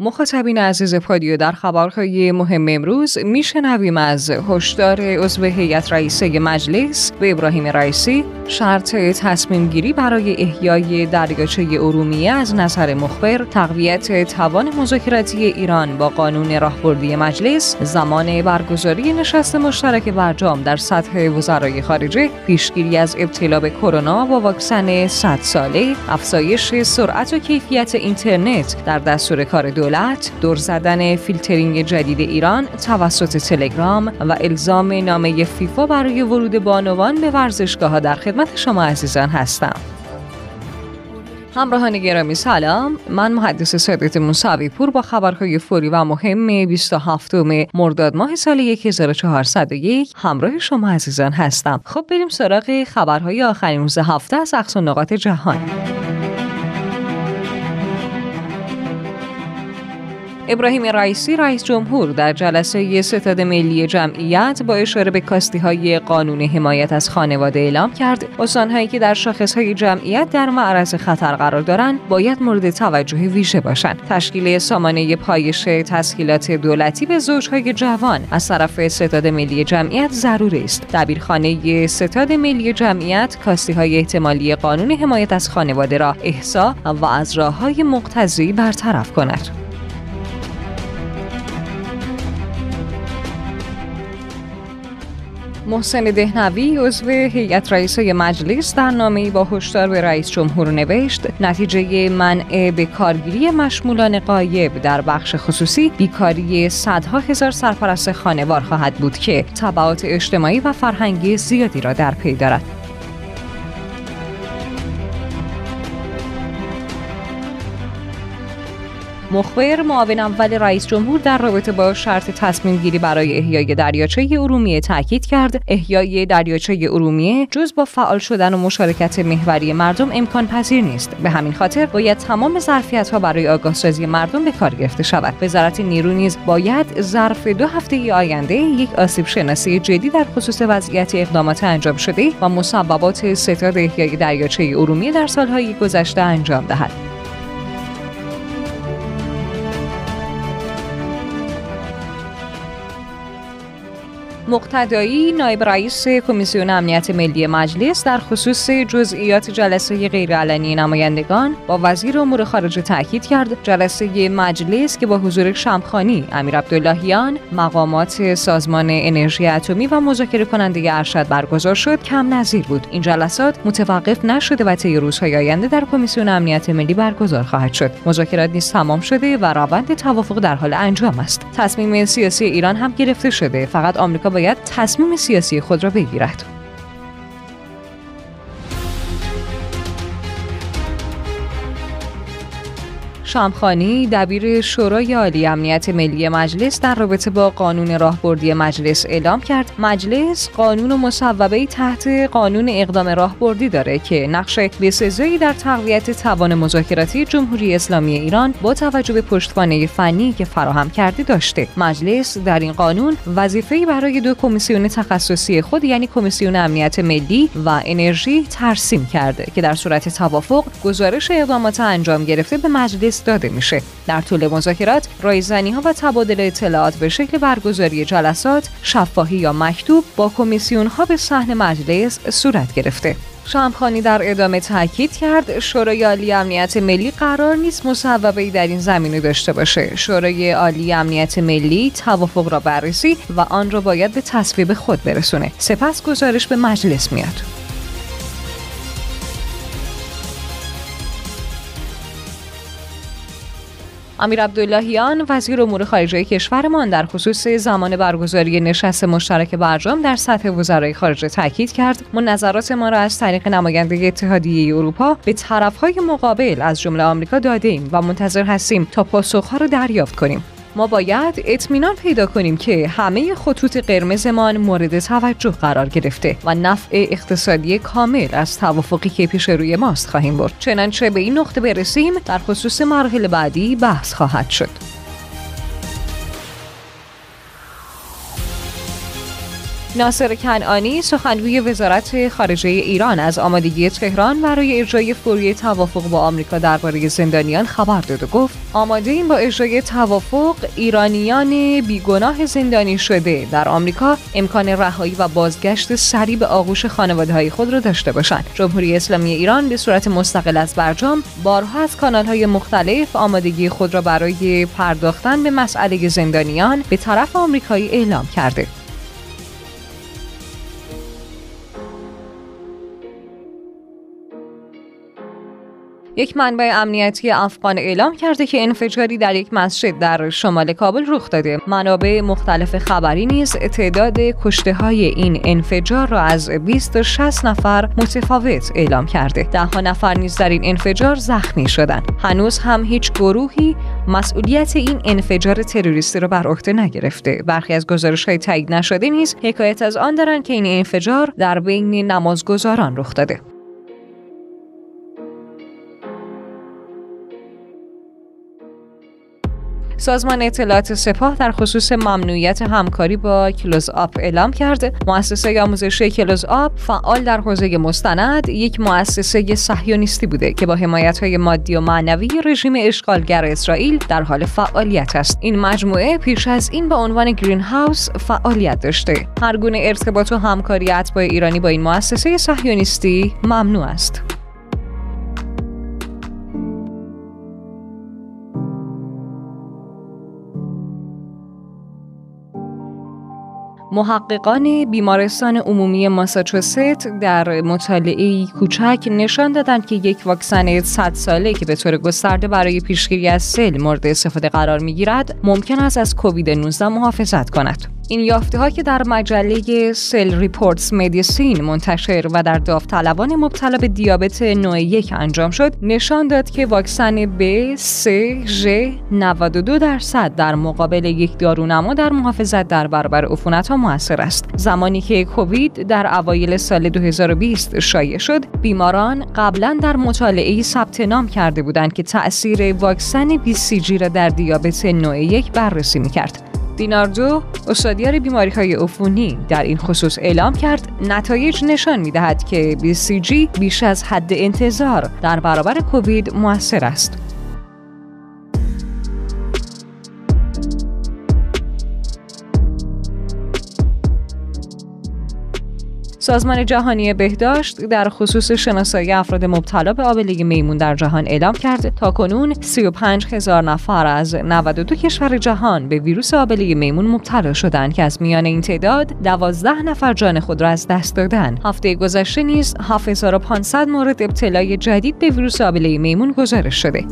مخاطبین عزیز پادیو، در خبرهای مهم امروز میشنویم از هشدار عضو هیئت رئیسه مجلس به ابراهیم رئیسی شرط تصمیم گیری برای احیای دریاچه ارومیه از نظر مخبر، تقویت توان مذاکراتی ایران با قانون راهبردی مجلس، زمان برگزاری نشست مشترک برجام در سطح وزرای خارجه، پیشگیری از ابتلا به کرونا با واکسن 100 ساله، افزایش سرعت و کیفیت اینترنت در دستور کار دولت، دور زدن فیلترینگ جدید ایران توسط تلگرام و الزام نامه فیفا برای ورود بانوان به ورزشگاه‌ها در خدمت شما عزیزان هستم. همراهان گرامی سلام، من محدث سادات موسوی پور با خبرهای فوری و مهم 27 مرداد ماه سال 1401 همراه شما عزیزان هستم. خب بریم سراغ خبرهای آخرین روز هفته از اقصا نقاط جهان. ابراهیم رئیسی رئیس جمهور در جلسه ستاد ملی جمعیت با اشاره به کاستی‌های قانون حمایت از خانواده اعلام کرد استان‌هایی که در شاخص‌های جمعیت در معرض خطر قرار دارند باید مورد توجه ویژه باشند. تشکیل سامانه پایش تسهیلات دولتی به زوج‌های جوان از طرف ستاد ملی جمعیت ضروری است. دبیرخانه ستاد ملی جمعیت کاستی‌های احتمالی قانون حمایت از خانواده را احصا و از راه‌های مقتضی برطرف کند. محسن دهنوی عضو هیئت رئیسه مجلس در نامه‌ای با هشدار به رئیس جمهور نوشت نتیجه منع بیکارگیری مشمولان غایب در بخش خصوصی بیکاری صدها هزار سرپرست خانوار خواهد بود که تبعات اجتماعی و فرهنگی زیادی را در پی دارد. مخبر معاون اول رئیس جمهور در رابطه با شرط تصمیم گیری برای احیای دریاچه ارومیه تاکید کرد احیای دریاچه ارومیه جز با فعال شدن و مشارکت محوری مردم امکان پذیر نیست. به همین خاطر باید تمام ظرفیت‌ها برای آگاهسازی مردم به کار گرفته شود. وزارت نیرو نیز باید ظرف 2 هفته آینده یک آسیب شناسی جدی در خصوص وضعیت اقدامات انجام شده و مسببات ستاد احیای دریاچه ارومیه در سال‌های گذشته انجام دهد. مقتدایی نایب رئیس کمیسیون امنیت ملی مجلس در خصوص جزئیات جلسه غیرعلنی نمایندگان با وزیر امور خارجه تاکید کرد جلسه مجلس که با حضور شمخانی، امیر عبداللهیان، مقامات سازمان انرژی اتمی و مذاکره کننده ارشد برگزار شد کم نظیر بود. این جلسات متوقف نشده و طی روزهای آینده در کمیسیون امنیت ملی برگزار خواهد شد. مذاکرات نیز تمام شده و روند توافق در حال انجام است. تصمیم سیاسی ایران هم گرفته شده، فقط آمریکا باید تصمیم سیاسی خود را بگیرد. شمخانی دبیر شورای عالی امنیت ملی مجلس در رابطه با قانون راهبردی مجلس اعلام کرد مجلس قانون و مصوبه‌ای تحت قانون اقدام راهبردی داره که نقش بسزایی در تقویت توان مذاکراتی جمهوری اسلامی ایران با توجه به پشتوانه فنی که فراهم کرده داشته. مجلس در این قانون وظیفه‌ای برای 2 کمیسیون تخصصی خود یعنی کمیسیون امنیت ملی و انرژی ترسیم کرده که در صورت توافق گزارش اقدامات انجام گرفته به مجلس داده میشه. در طول مذاکرات رایزنی‌ها و تبادل اطلاعات به شکل برگزاری جلسات شفاهی یا مکتوب با کمیسیون‌ها به صحن مجلس صورت گرفته. شمخانی در ادامه تاکید کرد شورای عالی امنیت ملی قرار نیست مصوبه‌ای در این زمینه داشته باشه. شورای عالی امنیت ملی توافق را بررسی و آن را باید به تصویب خود برسونه. سپس گزارش به مجلس میاد. امیر عبداللهیان وزیر امور خارجه کشورمان در خصوص زمان برگزاری نشست مشترک برجام در سطح وزرای خارجه تاکید کرد ما نظرات ما را از طریق نماینده اتحادیه اروپا به طرف‌های مقابل از جمله آمریکا داده‌ایم و منتظر هستیم تا پاسخ‌ها را دریافت کنیم. ما باید اطمینان پیدا کنیم که همه خطوط قرمزمان مورد توجه قرار گرفته و نفع اقتصادی کامل از توافقی که پیش روی ماست خواهیم برد. چنانچه به این نقطه برسیم در خصوص مراحل بعدی بحث خواهد شد. ناصر کنعانی سخنگوی وزارت خارجه ایران از آمادگی تهران برای اجرای فوری توافق با آمریکا درباره زندانیان خبر داد و گفت آماده‌ایم با اجرای توافق ایرانیان بیگناه زندانی شده در آمریکا امکان رهایی و بازگشت سریع به آغوش خانواده‌های خود را داشته باشند. جمهوری اسلامی ایران به صورت مستقل از برجام بارها از کانال‌های مختلف آمادگی خود را برای پرداختن به مسئله زندانیان به طرف آمریکایی اعلام کرده. یک منبع امنیتی افغان اعلام کرده که انفجاری در یک مسجد در شمال کابل رخ داده. منابع مختلف خبری نیز تعداد کشته‌های این انفجار را از 20 تا 60 نفر متفاوت اعلام کرده. 10 نفر نیز در این انفجار زخمی شدند. هنوز هم هیچ گروهی مسئولیت این انفجار تروریستی را بر عهده نگرفته. برخی از گزارش‌های تایید نشده نیز حکایت از آن دارند که این انفجار در بین نمازگزاران رخ داده. سازمان اطلاعات سپاه در خصوص ممنوعیت همکاری با کلوز آپ اعلام کرده. مؤسسه آموزشی کلوز آپ فعال در حوزه مستند یک مؤسسه صهیونیستی بوده که با حمایت‌های مادی و معنوی رژیم اشغالگر اسرائیل در حال فعالیت است. این مجموعه پیش از این به عنوان گرین هاوس فعالیت داشته. هر گونه ارتباط و همکاری اتباع ایرانی با این مؤسسه صهیونیستی ممنوع است. محققان بیمارستان عمومی ماساچوست در مطالعه‌ای کوچک نشان دادند که یک واکسن 100 ساله که به طور گسترده برای پیشگیری از سل مورد استفاده قرار می‌گیرد، ممکن است از کووید 19 محافظت کند. این یافته‌ها که در مجله سل ریپورتس مدیسین منتشر و در داوطلبان مبتلا به دیابت نوع 1 انجام شد، نشان داد که واکسن BCG 92% در مقابل یک دارونما در محافظت در برابر عفونت‌ها مؤثر است. زمانی که کووید در اوایل سال 2020 شایع شد، بیماران قبلا در مطالعه‌ای ثبت نام کرده بودند که تأثیر واکسن BCG را در دیابت نوع 1 بررسی می‌کرد. دیناردو، استادیار بیماری‌های عفونی، در این خصوص اعلام کرد نتایج نشان می‌دهد که BCG بیش از حد انتظار در برابر کووید مؤثر است. سازمان جهانی بهداشت در خصوص شناسایی افراد مبتلا به آبله میمون در جهان اعلام کرد تاکنون 35,000 نفر از 92 کشور جهان به ویروس آبله میمون مبتلا شدند که از میان این تعداد 12 نفر جان خود را از دست دادند. هفته گذشته نیز 7500 مورد ابتلای جدید به ویروس آبله میمون گزارش شده.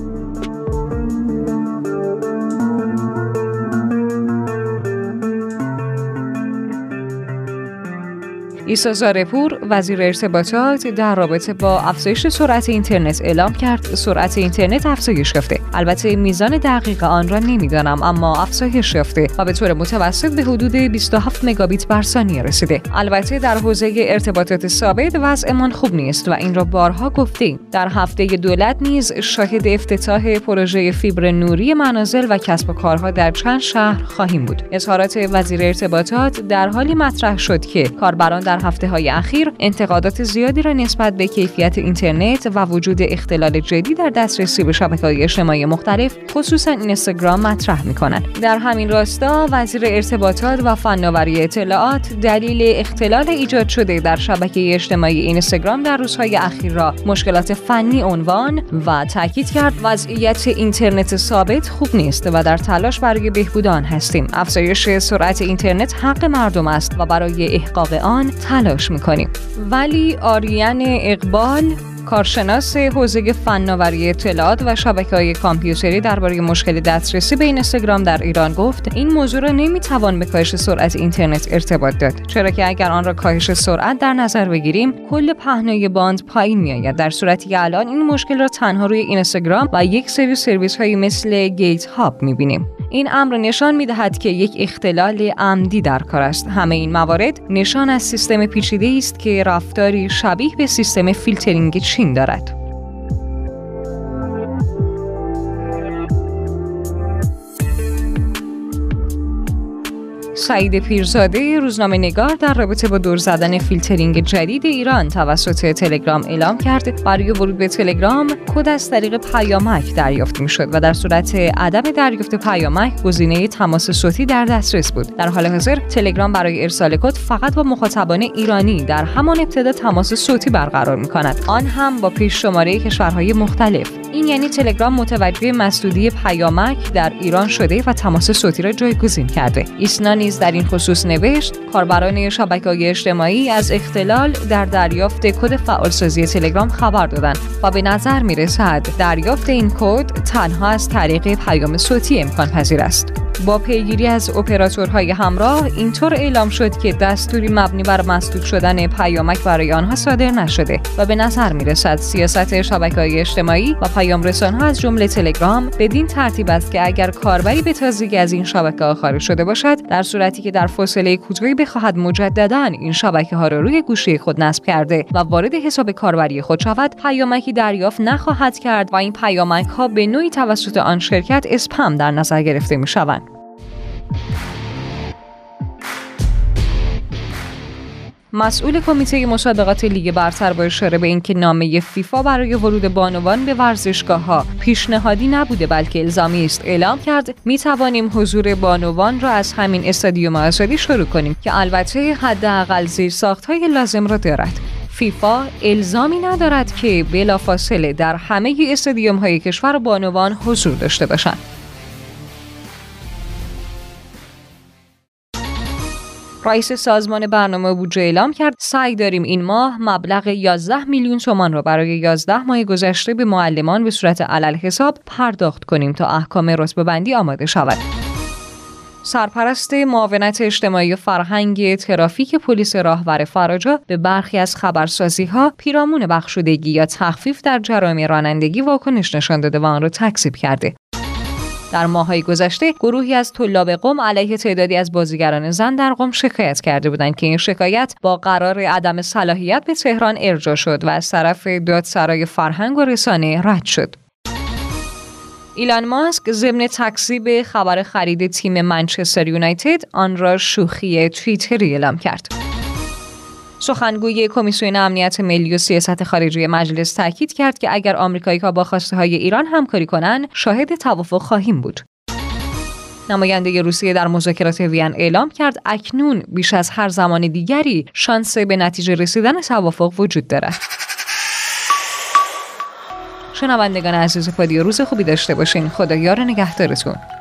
عیسی زارپور، وزیر ارتباطات، در رابطه با افزایش سرعت اینترنت اعلام کرد سرعت اینترنت افزایش یافته. البته میزان دقیق آن را نمیدانم، اما افزایش یافته و به طور متوسط به حدود 27 مگابیت بر ثانیه رسیده. البته در حوزه ارتباطات ثابت وضعمان خوب نیست و این را بارها گفتیم. در هفته دولت نیز شاهد افتتاح پروژه فیبر نوری منازل و کسب و کارها در چند شهر خواهیم بود. اظهارات وزیر ارتباطات در حالی مطرح شد که کاربران در هفته‌های اخیر انتقادات زیادی را نسبت به کیفیت اینترنت و وجود اختلال جدی در دسترسی به شبکه‌های اجتماعی مختلف، خصوصا اینستاگرام، مطرح می‌کنند. در همین راستا وزیر ارتباطات و فناوری اطلاعات دلیل اختلال ایجاد شده در شبکه اجتماعی اینستاگرام در روزهای اخیر را مشکلات فنی عنوان و تاکید کرد وضعیت اینترنت ثابت خوب نیست و در تلاش برای بهبود آن هستیم. افزایش سرعت اینترنت حق مردم است و برای احقاق آن تلاش میکنیم. ولی آریان اقبال، کارشناس حوزه فناوری اطلاعات و شبکه‌های کامپیوتری، درباره مشکل دسترسی به اینستاگرام در ایران گفت این موضوع را نمیتوان به کاهش سرعت اینترنت ارتباط داد، چرا که اگر آن را کاهش سرعت در نظر بگیریم کل پهنای باند پایین میآید، در صورتی که الان این مشکل را تنها روی اینستاگرام و یک سری سرویس‌های مثل گیت هاب میبینیم. این امر نشان می‌دهد که یک اختلال عمدی در کار است. همه این موارد نشان از سیستم پیچیده‌ای است که رفتاری شبیه به سیستم فیلترینگ چین دارد. سعید پیرزاده، روزنامه‌نگار، در رابطه با دور زدن فیلترینگ جدید ایران توسط تلگرام اعلام کرد برای ورود به تلگرام کد از طریق پیامک دریافت می‌شد و در صورت عدم دریافت پیامک گزینه تماس صوتی در دسترس بود. در حال حاضر تلگرام برای ارسال کد فقط با مخاطبان ایرانی در همان ابتدا تماس صوتی برقرار می‌کند، آن هم با پیش شماره کشورهای مختلف. این یعنی تلگرام متوجه مسدودی پیامک در ایران شده و تماس صوتی را جایگزین کرده. ایسنا نیز در این خصوص نوشت کاربران شبکه‌های اجتماعی از اختلال در دریافت کد فعالسازی تلگرام خبر دادند و به نظر می‌رسد دریافت این کد تنها از طریق پیام صوتی امکان پذیر است. با پیگیری از اپراتورهای همراه اینطور اعلام شد که دستوری مبنی بر مسدود شدن پیامک برای آنها صادر نشده و به نظر می‌رسد سیاست شبکه‌های اجتماعی و پیام‌رسان‌ها از جمله تلگرام بدین ترتیب است که اگر کاربری به تازگی از این شبکه‌ها خارج شده باشد، در صورتی که در فاصله کوتاهی بخواهد مجدداً این شبکه‌ها را روی گوشی خود نصب کرده و وارد حساب کاربری خود شود، پیامکی دریافت نخواهد کرد و این پیامک‌ها به نوعی توسط آن شرکت اسپم در نظر گرفته می‌شوند. مسئول کمیته مسابقات لیگ برتر با اشاره به اینکه نامه فیفا برای ورود بانوان به ورزشگاه‌ها پیشنهادی نبوده بلکه الزامی است اعلام کرد می توانیم حضور بانوان را از همین استادیوم آزادی شروع کنیم که البته حداقل زیرساخت‌های لازم را دارد. فیفا الزامی ندارد که بلافاصله در همه استادیوم‌های کشور بانوان حضور داشته باشند. رئیس سازمان برنامه بودجه اعلام کرد سعی داریم این ماه مبلغ 11 میلیون تومان را برای 11 ماه گذشته به معلمان به صورت علالحساب پرداخت کنیم تا احکام رتبه‌بندی آماده شود. سرپرست معاونت اجتماعی و فرهنگ ترافیک پلیس راهور فراجا به برخی از خبرسازی‌ها پیرامون بخشودگی یا تخفیف در جرایم رانندگی واکنش نشان داده و آن را تکذیب کرده. در ماه‌های گذشته گروهی از طلاب قم علیه تعدادی از بازیگران زن در قم شکایت کرده بودند که این شکایت با قرار عدم صلاحیت به تهران ارجاع شد و از طرف دادسرای فرهنگ و رسانه رد شد. ایلان ماسک ضمن تکذیب خبر خرید تیم منچستر یونایتد آن را شوخی توییتری اعلام کرد. سخنگوی کمیسیون امنیت ملی و سیاست خارجی مجلس تاکید کرد که اگر آمریکایی‌ها با خواسته‌های ایران همکاری کنند، شاهد توافق خواهیم بود. نماینده روسیه در مذاکرات وین اعلام کرد اکنون بیش از هر زمان دیگری شانس به نتیجه رسیدن توافق وجود دارد. شنوندگان عزیز پادیو روز خوبی داشته باشین. خدایار نگهدارتون.